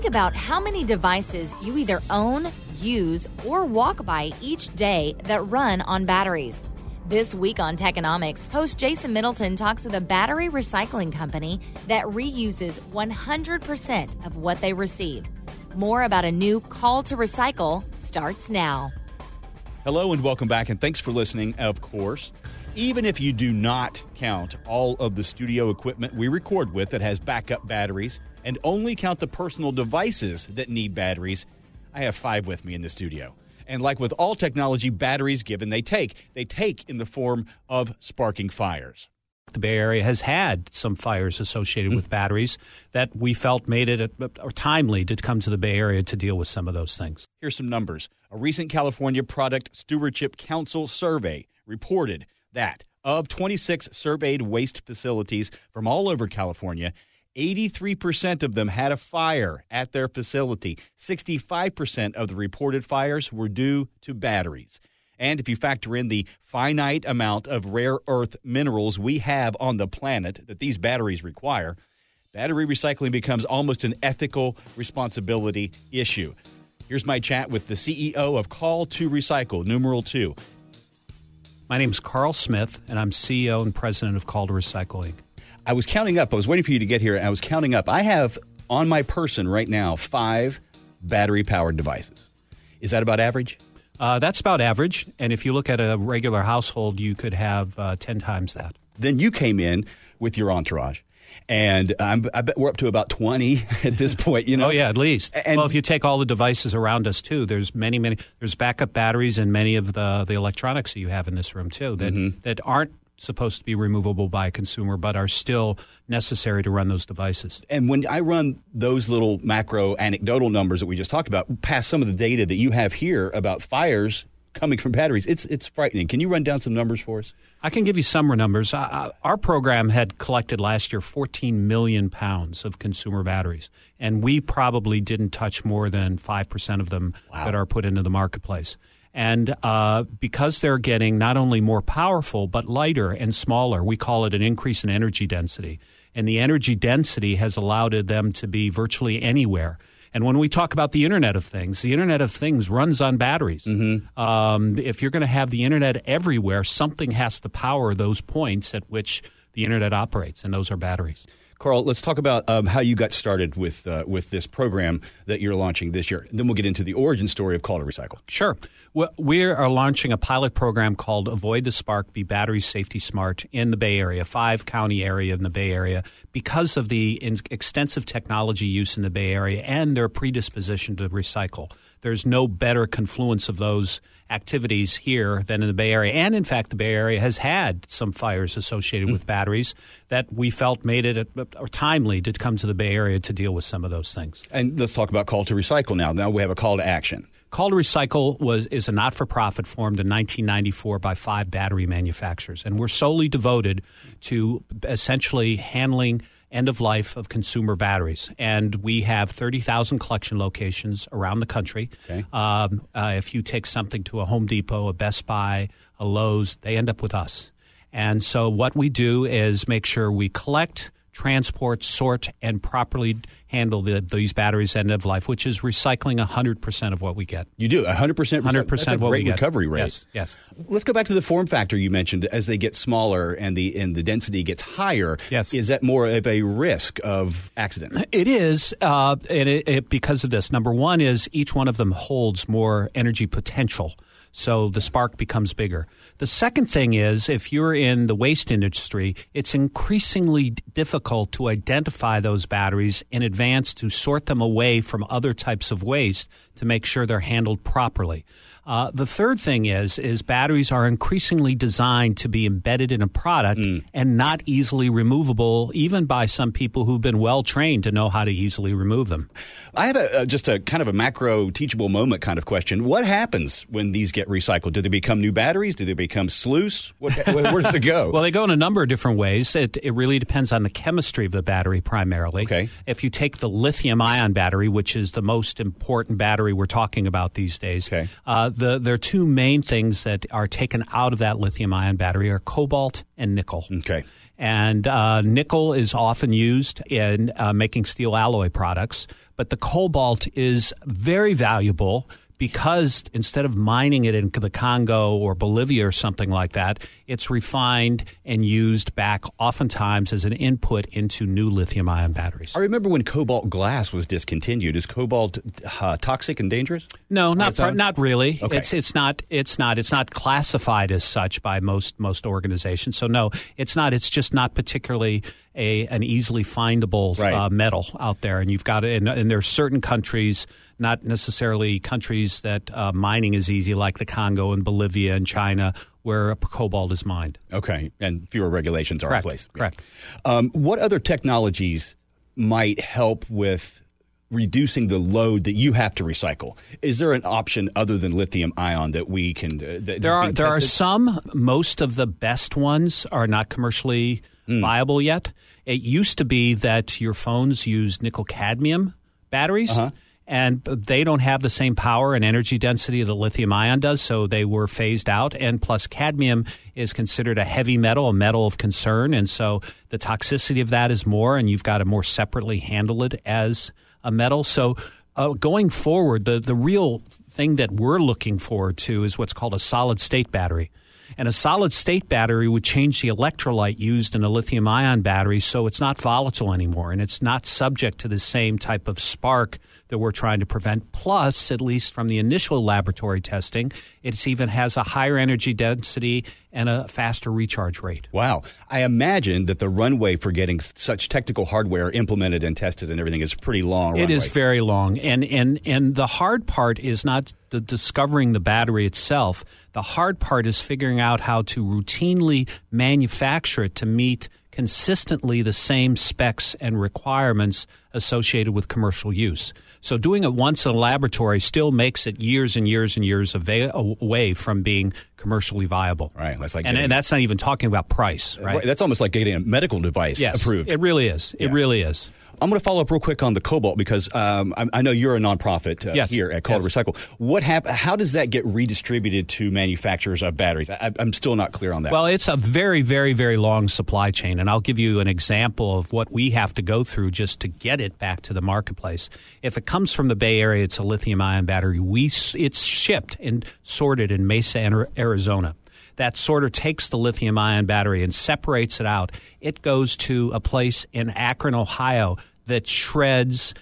Think about how many devices you either own, use, or walk by each day that run on batteries. This week on Techonomics, host Jason Middleton talks with a battery recycling company that reuses 100% of what they receive. More about a new call to recycle starts now. Hello and welcome back, and thanks for listening, of course. Even if you do not count all of the studio equipment we record with that has backup batteries and only count the personal devices that need batteries, I have 5 with me in the studio. And like with all technology, batteries give and they take. They take in the form of sparking fires. The Bay Area has had some fires associated with batteries that we felt made it timely to come to the Bay Area to deal with some of those things. Here's some numbers. A recent California Product Stewardship Council survey reported that of 26 surveyed waste facilities from all over California, 83% of them had a fire at their facility. 65% of the reported fires were due to batteries. And if you factor in the finite amount of rare earth minerals we have on the planet that these batteries require, battery recycling becomes almost an ethical responsibility issue. Here's my chat with the CEO of Call to Recycle, numeral 2. My name is Carl Smith, and I'm CEO and president of Call to Recycle, Inc. I was counting up. I was waiting for you to get here, and I was counting up. I have on my person right now 5 battery-powered devices. Is that about average? That's about average, and if you look at a regular household, you could have 10 times that. Then you came in with your entourage, and I bet we're up to about 20 at this point. You know? Oh, yeah, at least. And well, if you take all the devices around us, too, there's many. There's backup batteries in many of the electronics that you have in this room, too, that aren't supposed to be removable by a consumer, but are still necessary to run those devices. And when I run those little macro anecdotal numbers that we just talked about, past some of the data that you have here about fires coming from batteries, it's frightening. Can you run down some numbers for us? I can give you some numbers. Our program had collected last year 14 million pounds of consumer batteries, and we probably didn't touch more than 5% of them that are put into the marketplace. And because they're getting not only more powerful, but lighter and smaller, we call it an increase in energy density. And the energy density has allowed them to be virtually anywhere. And when we talk about the Internet of Things runs on batteries. If you're going to have the Internet everywhere, something has to power those points at which the Internet operates, and those are batteries. Carl, let's talk about how you got started with this program that you're launching this year. Then we'll get into the origin story of Call to Recycle. Sure. Well, we are launching a pilot program called Avoid the Spark, Be Battery Safety Smart in the Bay Area, 5-county area in the Bay Area, because of the extensive technology use in the Bay Area and their predisposition to recycle. There's no better confluence of those activities here than in the Bay Area. And, in fact, the Bay Area has had some fires associated with batteries that we felt made it timely to come to the Bay Area to deal with some of those things. And let's talk about Call to Recycle now. Now we have a call to action. Call to Recycle is a not-for-profit formed in 1994 by 5 battery manufacturers. And we're solely devoted to essentially handling end-of-life of consumer batteries. And we have 30,000 collection locations around the country. Okay. If you take something to a Home Depot, a Best Buy, a Lowe's, they end up with us. And so what we do is make sure we collect, transport, sort, and properly handle these batteries end of life, which is recycling 100% of what we get. You do 100%. 100% That's a of what great we get. recovery rate. Yes. Let's go back to the form factor you mentioned. As they get smaller and the density gets higher, yes. Is that more of a risk of accidents? It is, and because of this. Number one is each one of them holds more energy potential. So the spark becomes bigger. The second thing is, if you're in the waste industry, it's increasingly difficult to identify those batteries in advance to sort them away from other types of waste to make sure they're handled properly. The third thing is batteries are increasingly designed to be embedded in a product and not easily removable, even by some people who've been well trained to know how to easily remove them. I have just a kind of a macro teachable moment kind of question. What happens when these get recycled? Do they become new batteries? Do they become sluice? Where does it go? Well, they go in a number of different ways. It really depends on the chemistry of the battery primarily. Okay. If you take the lithium-ion battery, which is the most important battery we're talking about these days, okay. There are two main things that are taken out of that lithium-ion battery are cobalt and nickel. Okay. And nickel is often used in making steel alloy products, but the cobalt is very valuable because instead of mining it in the Congo or Bolivia or something like that, it's refined and used back oftentimes as an input into new lithium-ion batteries. I remember when cobalt glass was discontinued. Is cobalt toxic and dangerous? No, not really. Okay. It's not classified as such by most organizations. So no, it's not. It's just not particularly an easily findable metal out there, and you've got it. And there are certain countries, not necessarily countries that mining is easy, like the Congo and Bolivia and China, where cobalt is mined. Okay, and fewer regulations are in place. Correct. What other technologies might help with reducing the load that you have to recycle? Is there an option other than lithium ion that we can? There are some. Most of the best ones are not commercially viable yet. It used to be that your phones use nickel cadmium batteries. And they don't have the same power and energy density that lithium-ion does, so they were phased out. And plus, cadmium is considered a heavy metal, a metal of concern, and so the toxicity of that is more, and you've got to more separately handle it as a metal. So going forward, the real thing that we're looking forward to is what's called a solid-state battery. And a solid-state battery would change the electrolyte used in a lithium-ion battery so it's not volatile anymore, and it's not subject to the same type of spark that we're trying to prevent. Plus, at least from the initial laboratory testing, it even has a higher energy density and a faster recharge rate. Wow. I imagine that the runway for getting such technical hardware implemented and tested and everything is pretty long. It is very long. And the hard part is not the discovering the battery itself. The hard part is figuring out how to routinely manufacture it to meet consistently the same specs and requirements associated with commercial use. So doing it once in a laboratory still makes it years and years and years away from being commercially viable. Right. That's like and that's not even talking about price, right? That's almost like getting a medical device approved. It really is. It really is. I'm going to follow up real quick on the cobalt because I know you're a nonprofit here at Call to Recycle. How does that get redistributed to manufacturers of batteries? I'm still not clear on that. Well, it's a very, very, very long supply chain, and I'll give you an example of what we have to go through just to get it back to the marketplace. If it comes from the Bay Area, it's a lithium-ion battery. It's shipped and sorted in Mesa, Arizona. That sorter takes the lithium-ion battery and separates it out. It goes to a place in Akron, Ohio, that shreds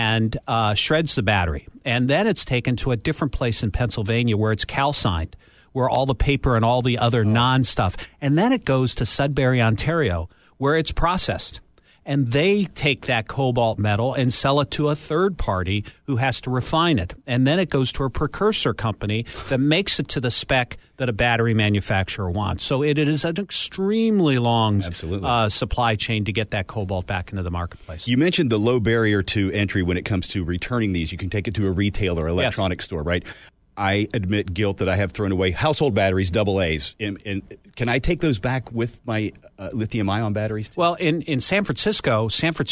the battery. And then it's taken to a different place in Pennsylvania where it's calcined, where all the paper and all the other non-stuff. And then it goes to Sudbury, Ontario, where it's processed. And they take that cobalt metal and sell it to a third party who has to refine it. And then it goes to a precursor company that makes it to the spec that a battery manufacturer wants. So it is an extremely long supply chain to get that cobalt back into the marketplace. You mentioned the low barrier to entry when it comes to returning these. You can take it to a retail or electronics store, right? I admit guilt that I have thrown away household batteries, AA's. And can I take those back with my lithium-ion batteries? Well, in San Francisco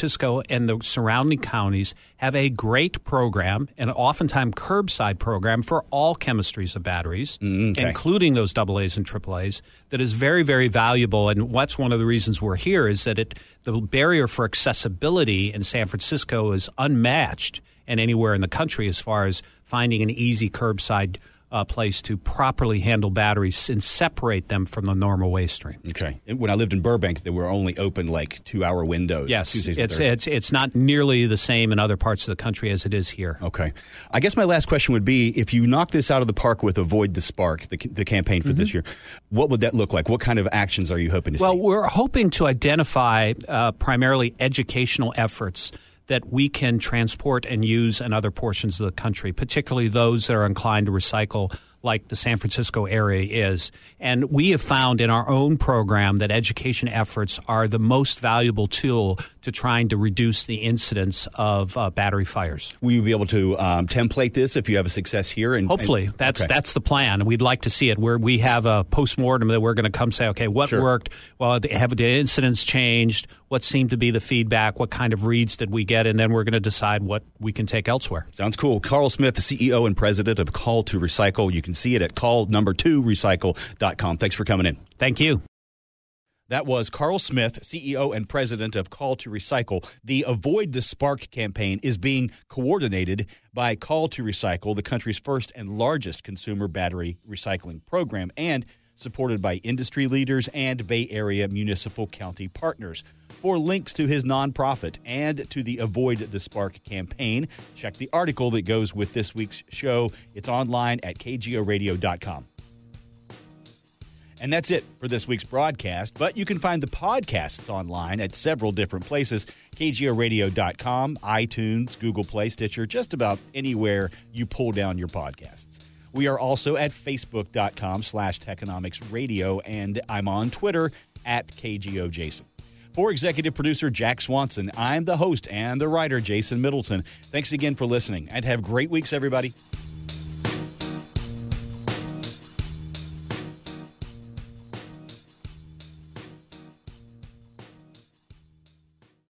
and the surrounding counties have a great program, an oftentimes curbside program for all chemistries of batteries, including those AA's and AAA's, that is very, very valuable. And what's one of the reasons we're here is that the barrier for accessibility in San Francisco is unmatched and anywhere in the country as far as finding an easy curbside place to properly handle batteries and separate them from the normal waste stream. Okay. And when I lived in Burbank, they were only open like 2-hour windows. Yes, Tuesdays and Thursdays. It's not nearly the same in other parts of the country as it is here. Okay. I guess my last question would be, if you knock this out of the park with Avoid the Spark, the campaign for this year, what would that look like? What kind of actions are you hoping to see? Well, we're hoping to identify primarily educational efforts that we can transport and use in other portions of the country, particularly those that are inclined to recycle like the San Francisco area is. And we have found in our own program that education efforts are the most valuable tool to trying to reduce the incidence of battery fires. Will you be able to template this if you have a success here? Hopefully. That's the plan. We'd like to see it where we have a postmortem that we're going to come say, okay, what worked? Well, have the incidents changed? What seemed to be the feedback? What kind of reads did we get? And then we're going to decide what we can take elsewhere. Sounds cool. Carl Smith, the CEO and president of Call to Recycle. You can see it at call2recycle.com. Thanks for coming in. Thank you. That was Carl Smith, CEO and president of Call to Recycle. The Avoid the Spark campaign is being coordinated by Call to Recycle, the country's first and largest consumer battery recycling program, and supported by industry leaders and Bay Area municipal county partners. For links to his nonprofit and to the Avoid the Spark campaign, check the article that goes with this week's show. It's online at kgoradio.com. And that's it for this week's broadcast, but you can find the podcasts online at several different places, kgoradio.com, iTunes, Google Play, Stitcher, just about anywhere you pull down your podcasts. We are also at facebook.com/Techonomics Radio, and I'm on Twitter at KGOJason. For executive producer Jack Swanson, I'm the host and the writer, Jason Middleton. Thanks again for listening, and have great weeks, everybody.